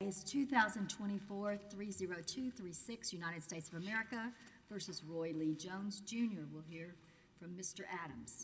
is 2024-30236, United States of America versus Roy Lee Jones, Jr. We'll hear from Mr. Adams.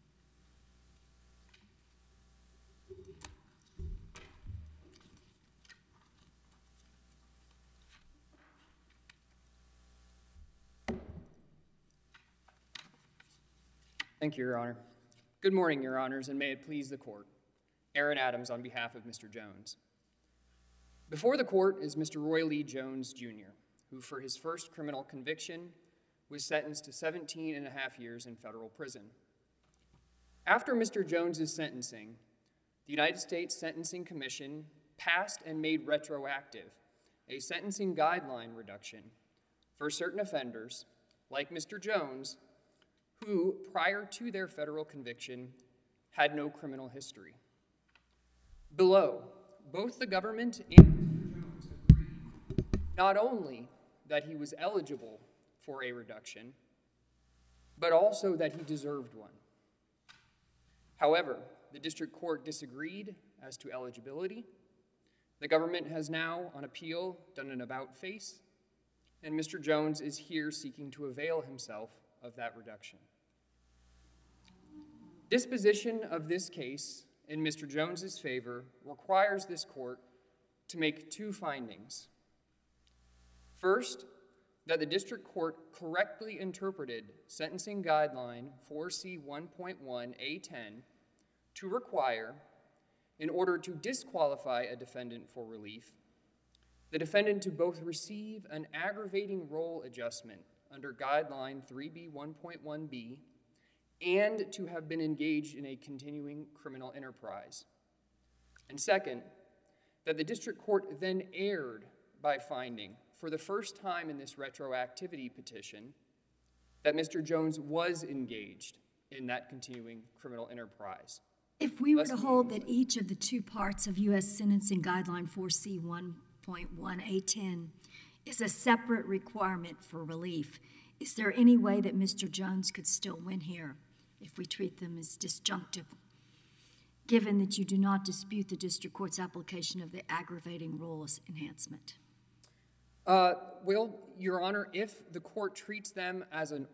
Thank you, Your Honor. Good morning, Your Honors, and may it please the Court. Aaron Adams on behalf of Mr. Jones. Before the Court is Mr. Roy Lee Jones, Jr., who for his first criminal conviction was sentenced to 17 and a half years in federal prison. After Mr. Jones's sentencing, the United States Sentencing Commission passed and made retroactive a sentencing guideline reduction for certain offenders, like Mr. Jones, who, prior to their federal conviction, had no criminal history. Below, both the government and Mr. Jones agreed not only that he was eligible for a reduction, but also that he deserved one. However, the district court disagreed as to eligibility. The government has now, on appeal, done an about-face, and Mr. Jones is here seeking to avail himself of that reduction. Disposition of this case in Mr. Jones's favor requires this court to make two findings. First, that the district court correctly interpreted Sentencing Guideline 4C1.1A10 to require, in order to disqualify a defendant for relief, the defendant to both receive an aggravating role adjustment under Guideline 3B1.1b and to have been engaged in a continuing criminal enterprise. And second, that the district court then erred by finding, for the first time in this retroactivity petition, that Mr. Jones was engaged in that continuing criminal enterprise. If we were to hold that each of the two parts of U.S. Sentencing Guideline 4C1.1A10 is a separate requirement for relief, is there any way that Mr. Jones could still win here if we treat them as disjunctive, given that you do not dispute the district court's application of the aggravating roles enhancement? Well, Your Honor, if the court treats them as an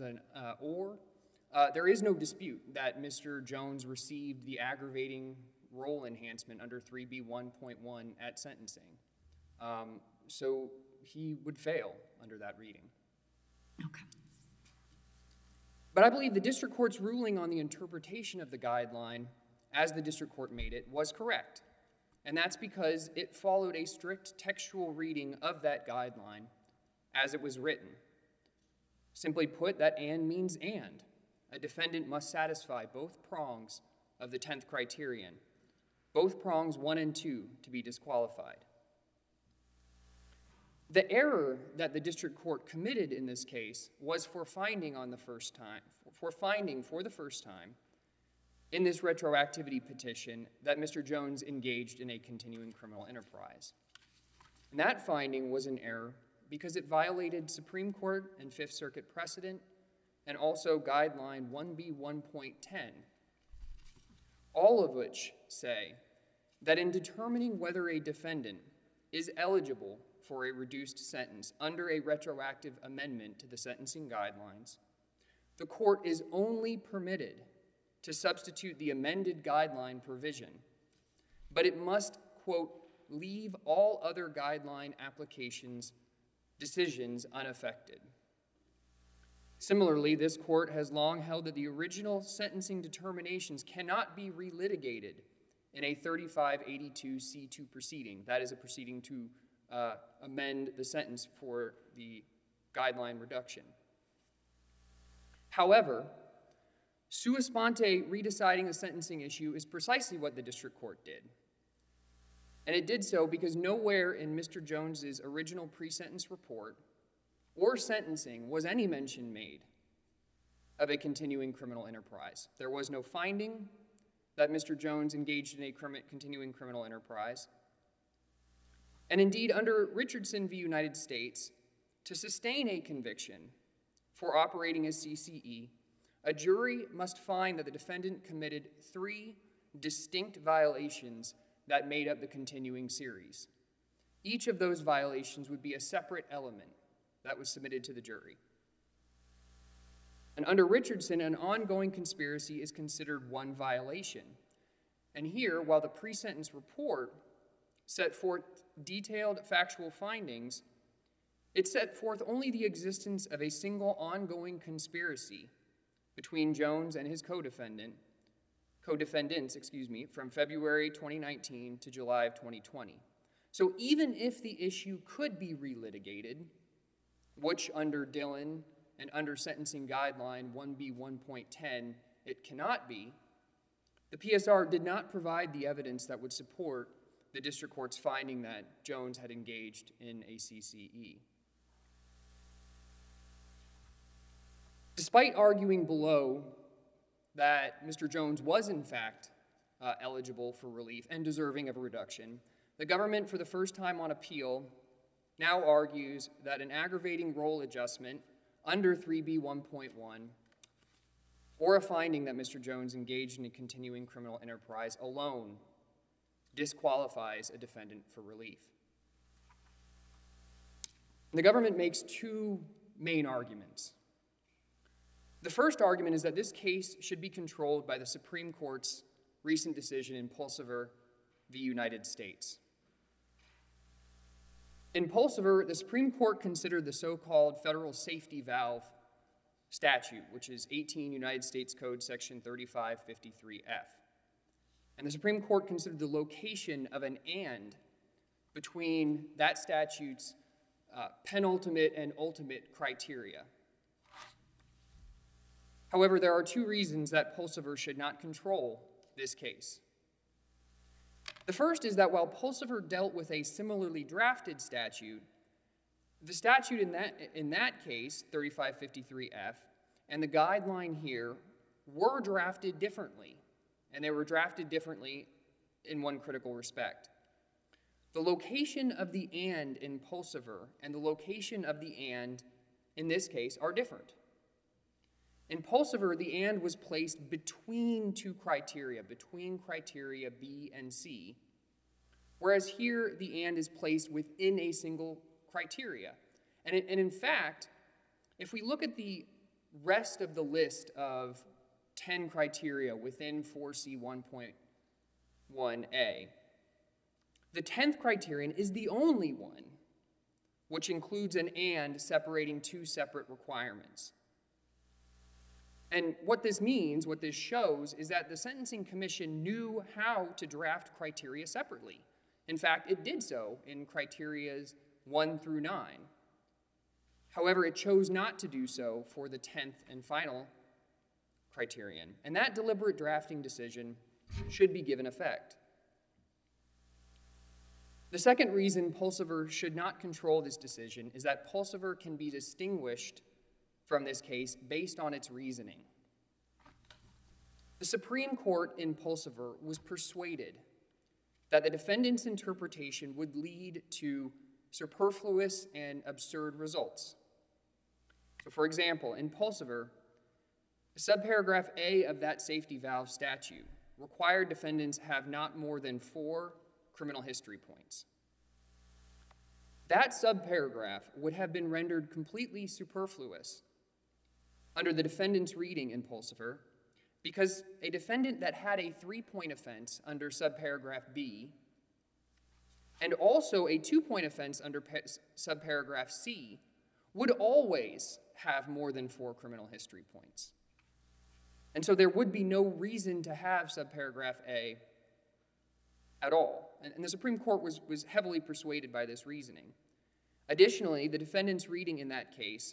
there is no dispute that Mr. Jones received the aggravating role enhancement under 3B1.1 at sentencing. So he would fail under that reading. Okay. But I believe the district court's ruling on the interpretation of the guideline, as the district court made it, was correct. And that's because it followed a strict textual reading of that guideline as it was written. Simply put, that and means and. A defendant must satisfy both prongs of the 10th criterion, both prongs 1 and 2, to be disqualified. The error that the district court committed in this case was for finding for the first time in this retroactivity petition that Mr. Jones engaged in a continuing criminal enterprise. And that finding was an error because it violated Supreme Court and Fifth Circuit precedent and also Guideline 1B1.10, all of which say that in determining whether a defendant is eligible for a reduced sentence under a retroactive amendment to the sentencing guidelines, the court is only permitted to substitute the amended guideline provision, but it must, quote, leave all other guideline decisions unaffected. Similarly, this court has long held that the original sentencing determinations cannot be relitigated in a 3582C2 proceeding. That is a proceeding to amend the sentence for the guideline reduction. However, sua sponte redeciding the sentencing issue is precisely what the district court did. And it did so because nowhere in Mr. Jones's original pre-sentence report or sentencing was any mention made of a continuing criminal enterprise. There was no finding that Mr. Jones engaged in a continuing criminal enterprise. And indeed, under Richardson v. United States, to sustain a conviction for operating as CCE, a jury must find that the defendant committed 3 distinct violations that made up the continuing series. each of those violations would be a separate element that was submitted to the jury. And under Richardson, an ongoing conspiracy is considered one violation. And here, while the pre-sentence report set forth detailed factual findings, it set forth only the existence of a single ongoing conspiracy between Jones and his co-defendants, from February 2019 to July of 2020. So even if the issue could be relitigated, which under Dillon and under Sentencing Guideline 1B1.10 it cannot be, the PSR did not provide the evidence that would support the district court's finding that Jones had engaged in a CCE. Despite arguing below that Mr. Jones was in fact eligible for relief and deserving of a reduction, the government, for the first time on appeal, now argues that an aggravating role adjustment under 3B1.1 or a finding that Mr. Jones engaged in a continuing criminal enterprise alone disqualifies a defendant for relief. The government makes two main arguments. The first argument is that this case should be controlled by the Supreme Court's recent decision in Pulsiver v. United States. In Pulsiver, the Supreme Court considered the so-called federal safety valve statute, which is 18 United States Code section 3553F. And the Supreme Court considered the location of an and between that statute's penultimate and ultimate criteria. However, there are two reasons that Pulsiver should not control this case. The first is that while Pulsiver dealt with a similarly drafted statute, the statute in that case, 3553F, and the guideline here were drafted differently, and they were drafted differently in one critical respect. The location of the and in Pulsiver and the location of the and in this case are different. In Pulsiver, the and was placed between two criteria, between criteria B and C, whereas here the and is placed within a single criteria. And in fact, if we look at the rest of the list of 10 criteria within 4C1.1a, the 10th criterion is the only one which includes an and separating two separate requirements. And what this means, what this shows, is that the Sentencing Commission knew how to draft criteria separately. In fact, it did so in criterias 1 through 9. However, it chose not to do so for the 10th and final criterion. And that deliberate drafting decision should be given effect. The second reason Pulsiver should not control this decision is that Pulsiver can be distinguished from this case based on its reasoning. The Supreme Court in Pulsiver was persuaded that the defendant's interpretation would lead to superfluous and absurd results. So, for example, in Pulsiver, subparagraph A of that safety valve statute required defendants have not more than 4 criminal history points. That subparagraph would have been rendered completely superfluous under the defendant's reading in Pulsiver, because a defendant that had a 3-point offense under subparagraph B and also a 2-point offense under subparagraph C would always have more than 4 criminal history points. And so there would be no reason to have subparagraph A at all. And the Supreme Court was heavily persuaded by this reasoning. Additionally, the defendant's reading in that case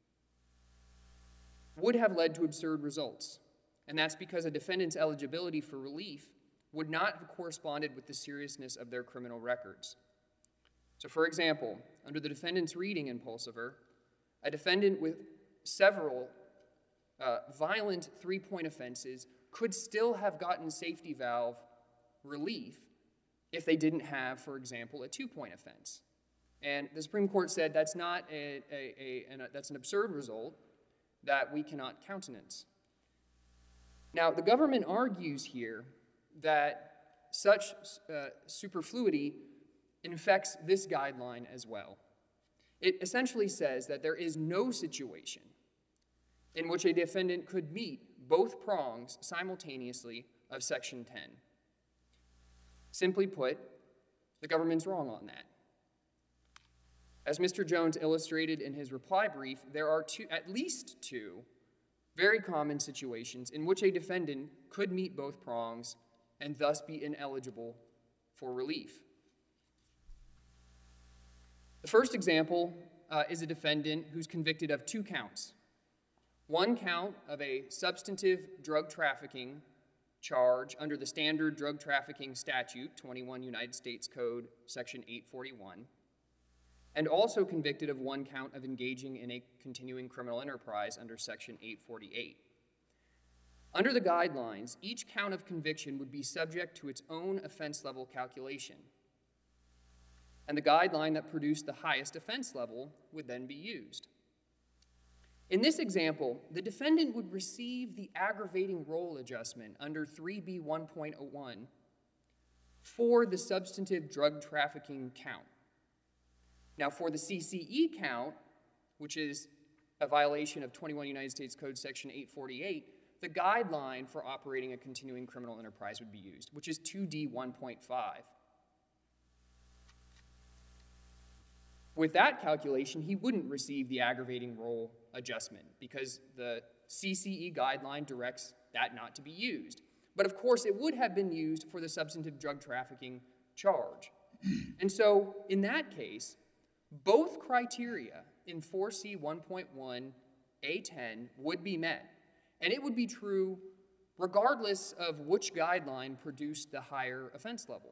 would have led to absurd results. And that's because a defendant's eligibility for relief would not have corresponded with the seriousness of their criminal records. So, for example, under the defendant's reading in Pulsiver, a defendant with several violent 3-point offenses could still have gotten safety valve relief if they didn't have, for example, a 2-point offense. And the Supreme Court said that's not that's an absurd result that we cannot countenance. Now, the government argues here that such superfluity infects this guideline as well. It essentially says that there is no situation in which a defendant could meet both prongs simultaneously of Section 10. Simply put, the government's wrong on that. As Mr. Jones illustrated in his reply brief, there are at least two very common situations in which a defendant could meet both prongs and thus be ineligible for relief. The first example is a defendant who's convicted of 2 counts. One count of a substantive drug trafficking charge under the standard drug trafficking statute, 21 United States Code, Section 841, and also convicted of 1 count of engaging in a continuing criminal enterprise under Section 848. Under the guidelines, each count of conviction would be subject to its own offense level calculation, and the guideline that produced the highest offense level would then be used. In this example, the defendant would receive the aggravating role adjustment under 3B1.01 for the substantive drug trafficking count. Now, for the CCE count, which is a violation of 21 United States Code Section 848, the guideline for operating a continuing criminal enterprise would be used, which is 2D1.5. With that calculation, he wouldn't receive the aggravating role adjustment because the CCE guideline directs that not to be used. But of course, it would have been used for the substantive drug trafficking charge. And so, in that case, both criteria in 4C 1.1 A10 would be met, and it would be true regardless of which guideline produced the higher offense level.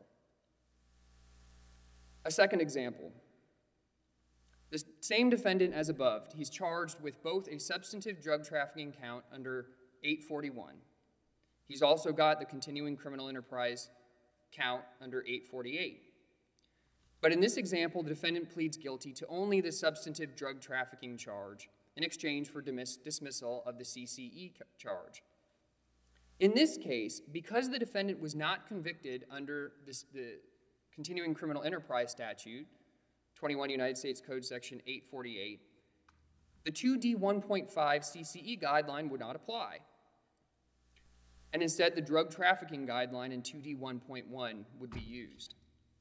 A second example. The same defendant as above, he's charged with both a substantive drug trafficking count under 841. He's also got the continuing criminal enterprise count under 848. But in this example, the defendant pleads guilty to only the substantive drug trafficking charge in exchange for dismissal of the CCE charge. In this case, because the defendant was not convicted under the continuing criminal enterprise statute, 21 United States Code Section 848, the 2D1.5 CCE guideline would not apply. And instead, the drug trafficking guideline in 2D1.1 would be used.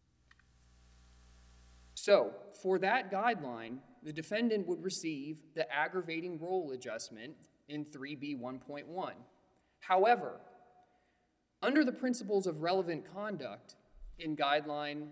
So, for that guideline, the defendant would receive the aggravating role adjustment in 3B1.1. However, under the principles of relevant conduct in Guideline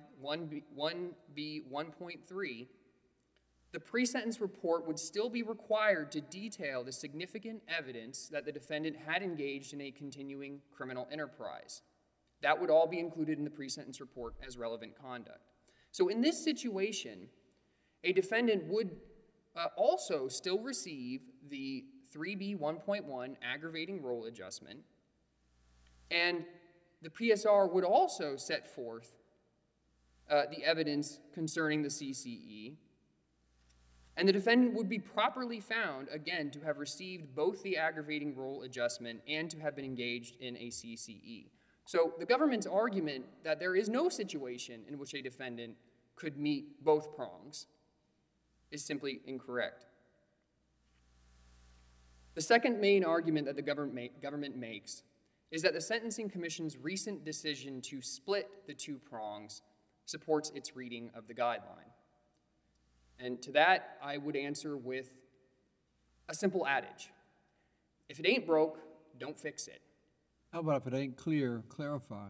1B1.3, the pre-sentence report would still be required to detail the significant evidence that the defendant had engaged in a continuing criminal enterprise. That would all be included in the pre-sentence report as relevant conduct. So in this situation, a defendant would also still receive the 3B1.1 aggravating role adjustment, and the PSR would also set forth the evidence concerning the CCE, and the defendant would be properly found, again, to have received both the aggravating role adjustment and to have been engaged in a CCE. So the government's argument that there is no situation in which a defendant could meet both prongs is simply incorrect. The second main argument that the government makes is that the Sentencing Commission's recent decision to split the 2 prongs supports its reading of the guideline. And to that, I would answer with a simple adage. If it ain't broke, don't fix it. How about if it ain't clear, clarify?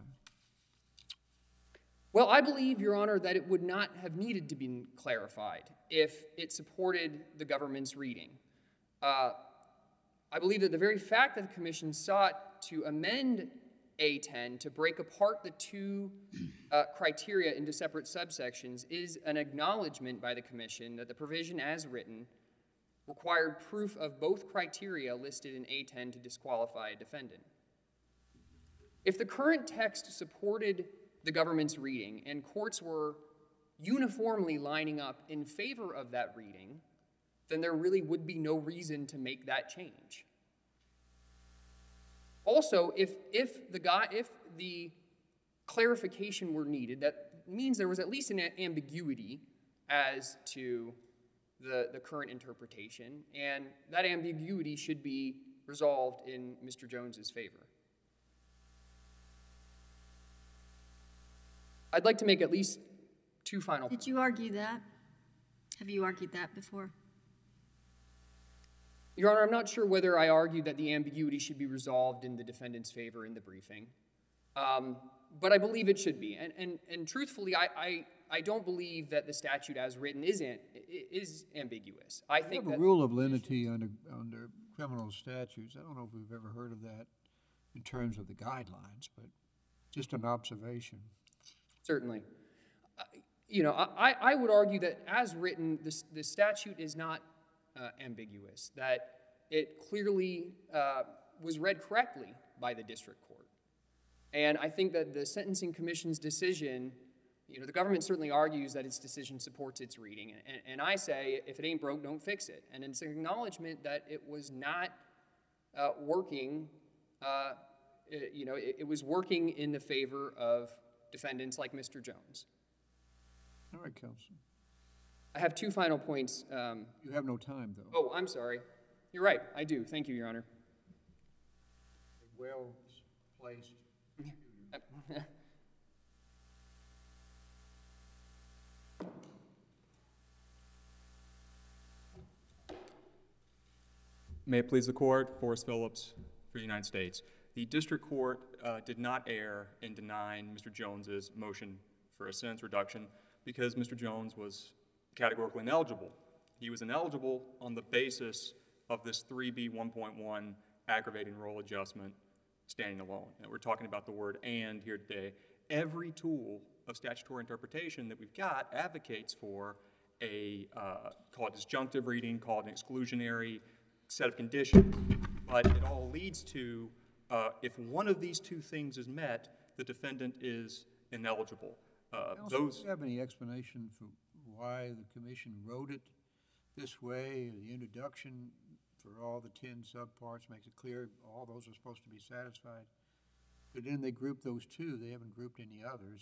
Well, I believe, Your Honor, that it would not have needed to be clarified if it supported the government's reading. I believe that the very fact that the Commission sought to amend A10 to break apart the 2 criteria into separate subsections is an acknowledgement by the Commission that the provision as written required proof of both criteria listed in A10 to disqualify a defendant. If the current text supported the government's reading and courts were uniformly lining up in favor of that reading, then there really would be no reason to make that change. Also, if the clarification were needed, that means there was at least an ambiguity as to the current interpretation, and that ambiguity should be resolved in Mr. Jones's favor. I'd like to make at least two final points. Did you argue that? Have you argued that before? Your Honor, I'm not sure whether I argued that the ambiguity should be resolved in the defendant's favor in the briefing, but I believe it should be. And truthfully, I don't believe that the statute as written is ambiguous. I think We have that a rule of lenity under criminal statutes. I don't know if we've ever heard of that in terms of the guidelines, but just an observation. certainly. I would argue that as written, the statute is not ambiguous, that it clearly was read correctly by the district court. And I think that the Sentencing Commission's decision, the government certainly argues that its decision supports its reading. And I say, if it ain't broke, don't fix it. And it's an acknowledgement that it was not working, it was working in the favor of defendants like Mr. Jones. All right, counsel. I have two final points. You have no time, though. Oh, I'm sorry. You're right. I do. Thank you, Your Honor. Well placed. May it please the Court, Forrest Phillips for the United States. The district court did not err in denying Mr. Jones's motion for a sentence reduction because Mr. Jones was categorically ineligible. He was ineligible on the basis of this 3B1.1 aggravating role adjustment standing alone. And we're talking about the word "and" here today. Every tool of statutory interpretation that we've got advocates for a, call it disjunctive reading, call it an exclusionary set of conditions, but it all leads to, if one of these two things is met, the defendant is ineligible. Do you have any explanation for why the commission wrote it this way? The introduction for all the 10 subparts makes it clear all those are supposed to be satisfied. But then they group those two. They haven't grouped any others.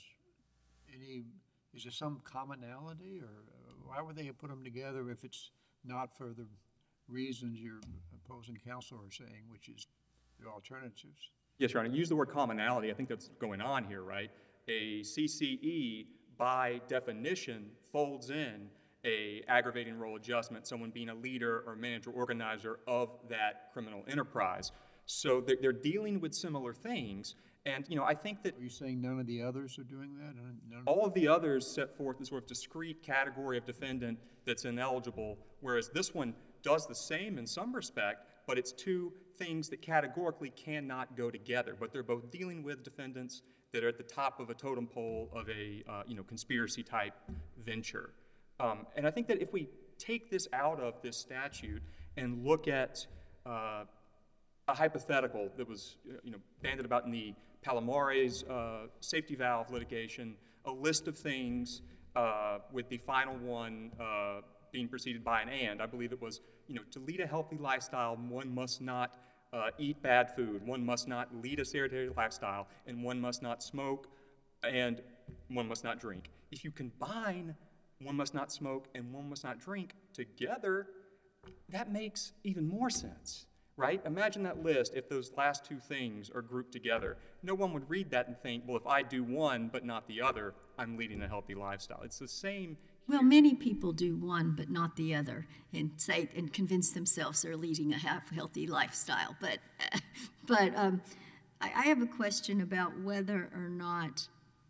Is there some commonality, or why would they have put them together if it's not for the reasons your opposing counsel are saying, which is the alternatives? Yes, Your Honor. Use the word commonality. I think that's going on here, right? A CCE, by definition, folds in a aggravating role adjustment, someone being a leader or manager organizer of that criminal enterprise. So they're dealing with similar things. And, I think that... Are you saying none of the others are doing that? All of the others set forth a sort of discrete category of defendant that's ineligible, whereas this one does the same in some respect, but it's two things that categorically cannot go together. But they're both dealing with defendants that are at the top of a totem pole of a conspiracy-type venture. And I think that if we take this out of this statute and look at a hypothetical that was bandied about in the Palomares safety valve litigation, a list of things with the final one being preceded by an "and." I believe it was, to lead a healthy lifestyle, one must not eat bad food, one must not lead a sedentary lifestyle, and one must not smoke, and one must not drink. If you combine "one must not smoke" and "one must not drink" together, that makes even more sense, right? Imagine that list if those last two things are grouped together. No one would read that and think, well, if I do one but not the other, I'm leading a healthy lifestyle. It's the same. Well, many people do one but not the other and convince themselves they're leading a healthy lifestyle. But I have a question about whether or not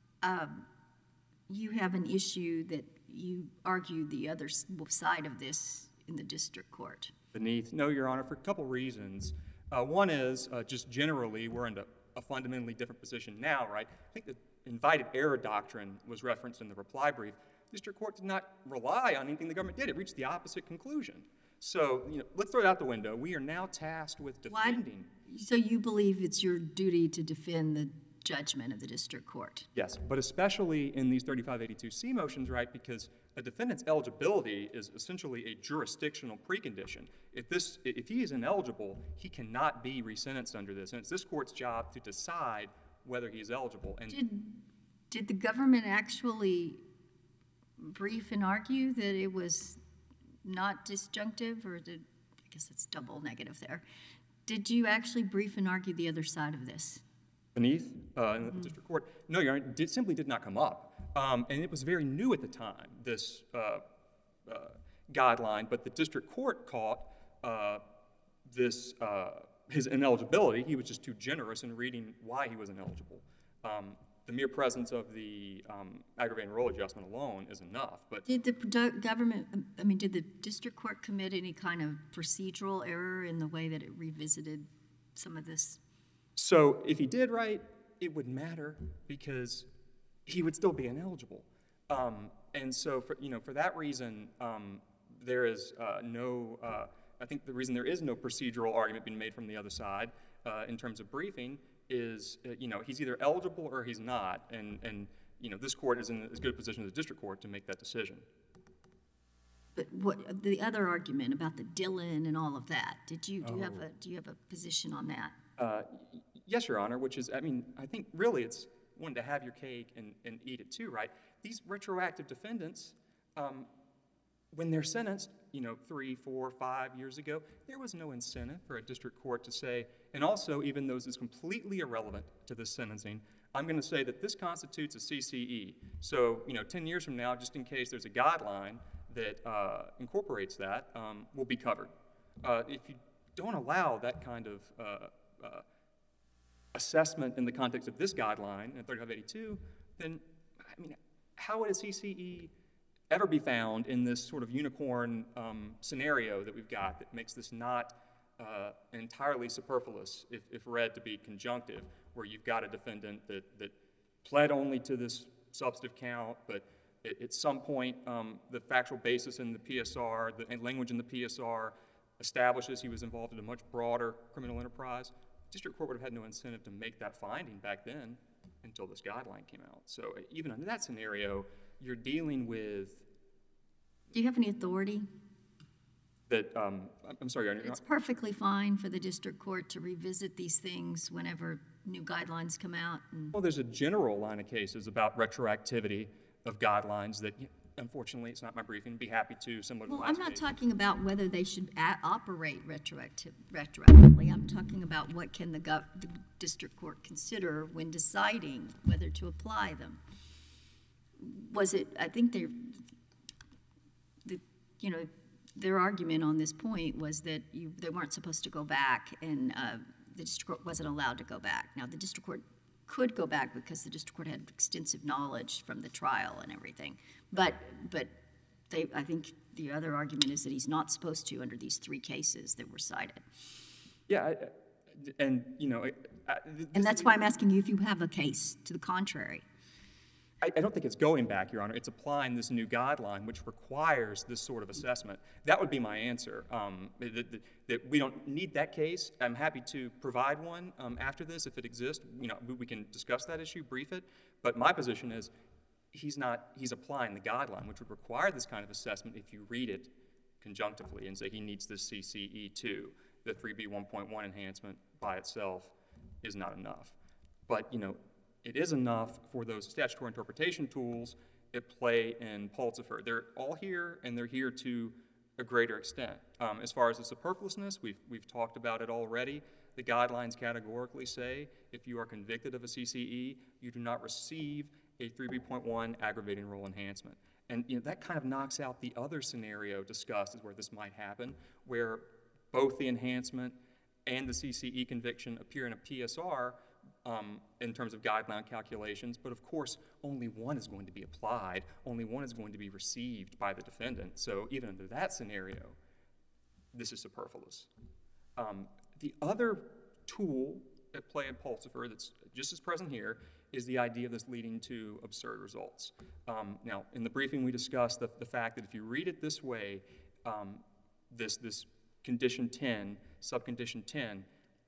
you have an issue that you argued the other side of this in the district court. Beneath. No, Your Honor, for a couple reasons. One is just generally we're in a fundamentally different position now, right? I think the invited error doctrine was referenced in the reply brief. District court did not rely on anything the government did. It reached the opposite conclusion. So, let's throw it out the window. We are now tasked with defending. So you believe it's your duty to defend the judgment of the district court? Yes, but especially in these 3582C motions, right, because a defendant's eligibility is essentially a jurisdictional precondition. If he is ineligible, he cannot be resentenced under this, and it's this court's job to decide whether he is eligible. And Did the government actually brief and argue that it was not disjunctive, or I guess it's double negative there. Did you actually brief and argue the other side of this? Beneath, in the district court? No, Your Honor, it simply did not come up. And it was very new at the time, this guideline, but the district court caught his ineligibility. He was just too generous in reading why he was ineligible. The mere presence of the aggravated role adjustment alone is enough. But did the did the district court commit any kind of procedural error in the way that it revisited some of this? So if he did right, it would matter because he would still be ineligible. And so for that reason, there is I think the reason there is no procedural argument being made from the other side in terms of briefing is, he's either eligible or he's not, and this court is in as good a position as the district court to make that decision. But what the other argument about the Dillon and all of that? Do you have a position on that? Yes, Your Honor. Which is, I think really it's one to have your cake and eat it too, right? These retroactive defendants, when they're sentenced, 3, 4, 5 years ago, there was no incentive for a district court to say, and also, even though this is completely irrelevant to this sentencing, I'm going to say that this constitutes a CCE. So, 10 years from now, just in case there's a guideline that incorporates that, will be covered. If you don't allow that kind of assessment in the context of this guideline in 3582, then, how would a CCE ever be found in this sort of unicorn scenario that we've got that makes this not entirely superfluous if read to be conjunctive, where you've got a defendant that pled only to this substantive count, but at some point the factual basis in the PSR, the language in the PSR establishes he was involved in a much broader criminal enterprise. District court would have had no incentive to make that finding back then until this guideline came out. So even under that scenario, you're dealing with... Do you have any authority? That, I'm sorry, Your Honor. It's perfectly fine for the district court to revisit these things whenever new guidelines come out. Well, there's a general line of cases about retroactivity of guidelines that, unfortunately, it's not my briefing. Be happy to, similar to the last I'm not case. talking about whether they should operate retroactively. I'm talking about what can the district court consider when deciding whether to apply them. Was it, I think their argument on this point was that they weren't supposed to go back, and the district court wasn't allowed to go back. Now, the district court could go back because the district court had extensive knowledge from the trial and everything. But I think the other argument is that he's not supposed to under these 3 cases that were cited. Yeah, and that's why I'm asking you if you have a case to the contrary. I don't think it's going back, Your Honor. It's applying this new guideline, which requires this sort of assessment. That would be my answer. That we don't need that case. I'm happy to provide one after this if it exists. We can discuss that issue, brief it. But my position is he's applying the guideline, which would require this kind of assessment if you read it conjunctively and say he needs this CCE too. The 3B 1.1 enhancement by itself is not enough. But, it is enough for those statutory interpretation tools at play in Pulsifer. They're all here, and they're here to a greater extent. As far as the superfluousness, we've talked about it already. The guidelines categorically say if you are convicted of a CCE, you do not receive a 3B.1 aggravating role enhancement. And that kind of knocks out the other scenario discussed as where this might happen, where both the enhancement and the CCE conviction appear in a PSR in terms of guideline calculations, but of course only one is going to be applied, only one is going to be received by the defendant. So even under that scenario, this is superfluous. The other tool at play in Pulsifer that's just as present here is the idea of this leading to absurd results. Now, in the briefing we discussed the fact that if you read it this way, this condition 10, subcondition 10,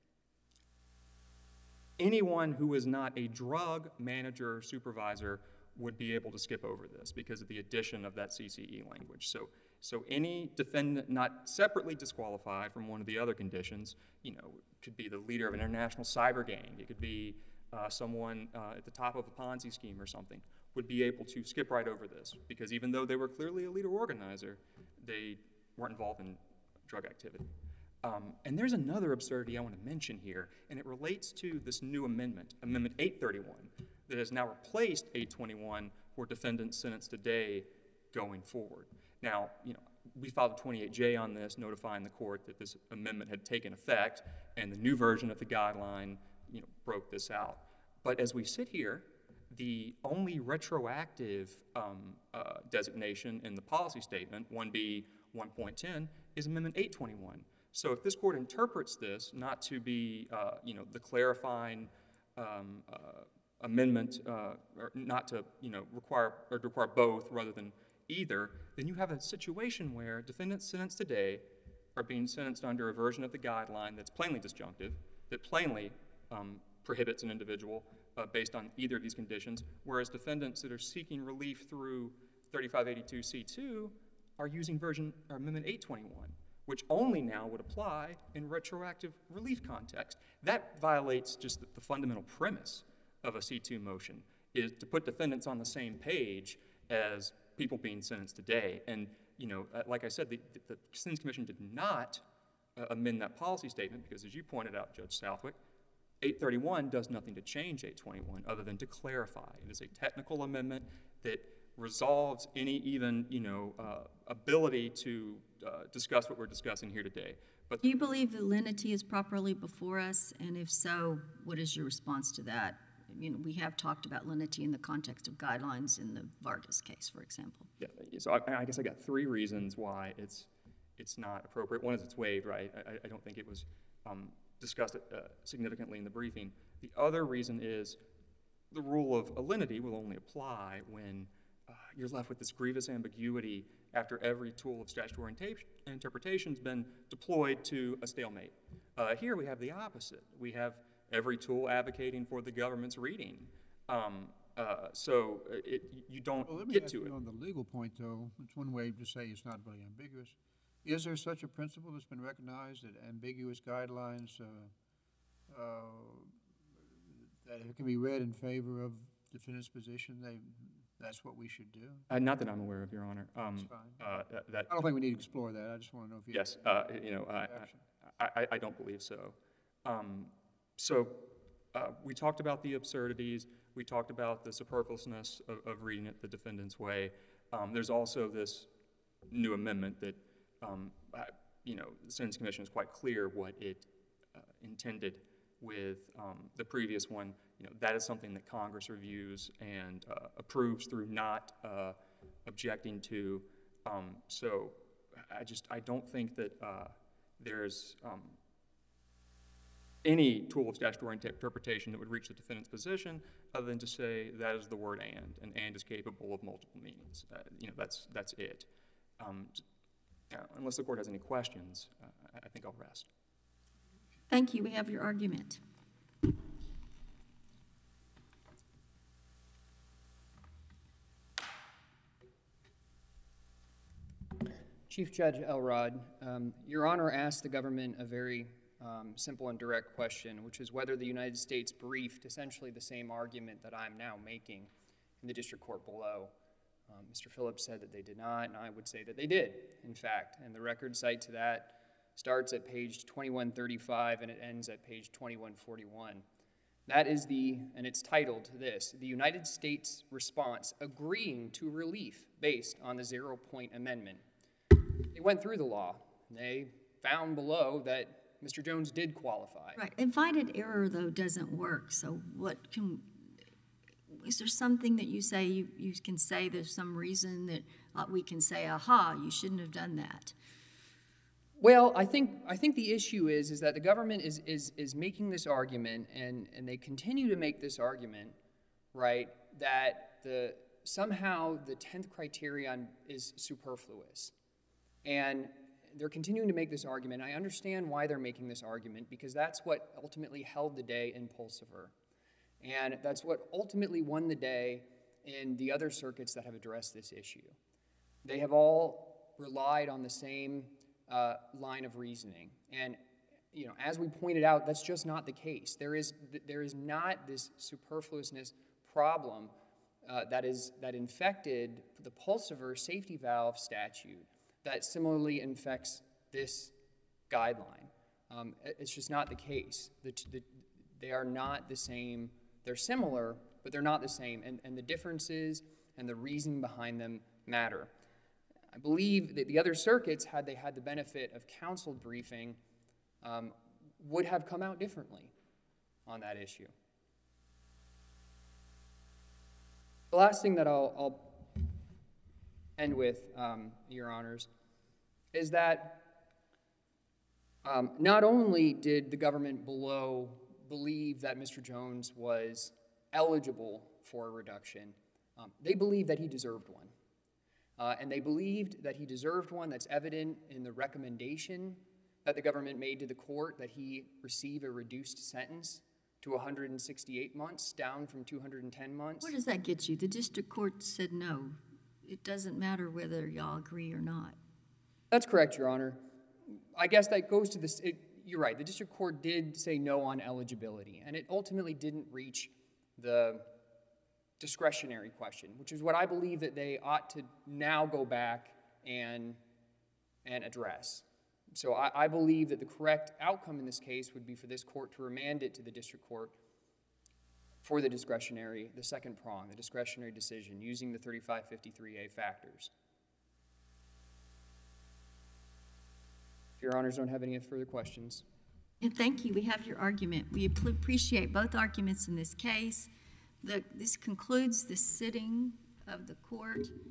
anyone who is not a drug manager or supervisor would be able to skip over this because of the addition of that CCE language. So any defendant not separately disqualified from one of the other conditions, could be the leader of an international cyber gang, it could be someone at the top of a Ponzi scheme or something would be able to skip right over this, because even though they were clearly a leader organizer, they weren't involved in drug activity. And there's another absurdity I want to mention here, and it relates to this new amendment, Amendment 831, that has now replaced 821 for defendants sentenced today going forward. Now, we filed a 28J on this, notifying the court that this amendment had taken effect, and the new version of the guideline, broke this out. But as we sit here, the only retroactive designation in the policy statement, 1B 1.10, is Amendment 821. So if this court interprets this not to be, the clarifying amendment, or not to, require both rather than either, then you have a situation where defendants sentenced today are being sentenced under a version of the guideline that's plainly disjunctive, that plainly prohibits an individual based on either of these conditions, whereas defendants that are seeking relief through 3582C2 are using Amendment 821, which only now would apply in retroactive relief context. That violates just the fundamental premise of a C2 motion, is to put defendants on the same page as people being sentenced today. And, like I said, the Sentencing Commission did not amend that policy statement because, as you pointed out, Judge Southwick, 831 does nothing to change 821 other than to clarify. It is a technical amendment that resolves any even, ability to discuss what we're discussing here today. But do you believe that lenity is properly before us? And if so, what is your response to that? We have talked about lenity in the context of guidelines in the Vargas case, for example. Yeah, so I guess I got three reasons why it's not appropriate. One is it's waived, right? I don't think it was discussed significantly in the briefing. The other reason is the rule of lenity will only apply when you're left with this grievous ambiguity after every tool of statutory interpretation has been deployed to a stalemate. Here we have the opposite. We have every tool advocating for the government's reading. So you don't get to it. On the legal point, though, it's one way to say it's not really ambiguous. Is there such a principle that's been recognized that ambiguous guidelines that it can be read in favor of defendant's position? That's what we should do? Not that I'm aware of, Your Honor. That's fine. I don't think we need to explore that. I just want to know if you yes, I don't believe so. We talked about the absurdities. We talked about the superfluousness of reading it the defendant's way. There's also this new amendment that, the Sentencing Commission is quite clear what it intended with the previous one. That is something that Congress reviews and approves through not objecting to. So I don't think that there's any tool of statutory interpretation that would reach the defendant's position other than to say that is the word and is capable of multiple meanings. That's it. Unless the court has any questions, I think I'll rest. Thank you. We have your argument. Chief Judge Elrod, Your Honor asked the government a very simple and direct question, which is whether the United States briefed essentially the same argument that I'm now making in the district court below. Mr. Phillips said that they did not, and I would say that they did, in fact. And the record cite to that starts at page 2135 and it ends at page 2141. That is and it's titled this, the United States response agreeing to relief based on the 0-point amendment. They went through the law, and they found below that Mr. Jones did qualify. Right. Invited error, though, doesn't work. So is there something that you say, you can say there's some reason that we can say, aha, you shouldn't have done that? Well, I think the issue is that the government is making this argument, and they continue to make this argument, right, that somehow the 10th criterion is superfluous. And they're continuing to make this argument. I understand why they're making this argument, because that's what ultimately held the day in Pulsifer. And that's what ultimately won the day in the other circuits that have addressed this issue. They have all relied on the same line of reasoning. And as we pointed out, that's just not the case. There is not this superfluousness problem that infected the Pulsiver safety valve statute that similarly infects this guideline. It's just not the case. They are not the same. They're similar, but they're not the same, and the differences and the reasoning behind them matter. I believe that the other circuits, had they had the benefit of counsel briefing, would have come out differently on that issue. The last thing that I'll end with, Your Honors, is that not only did the government below believe that Mr. Jones was eligible for a reduction, they believed that he deserved one. And they believed that he deserved one. That's evident in the recommendation that the government made to the court that he receive a reduced sentence to 168 months, down from 210 months. Where does that get you? The district court said no. It doesn't matter whether y'all agree or not. That's correct, Your Honor. I guess that goes to this. You're right. The district court did say no on eligibility, and it ultimately didn't reach the discretionary question, which is what I believe that they ought to now go back and address. So I believe that the correct outcome in this case would be for this court to remand it to the district court for the second prong, the discretionary decision, using the 3553A factors. If Your Honors don't have any further questions. And thank you. We have your argument. We appreciate both arguments in this case. This concludes the sitting of the court.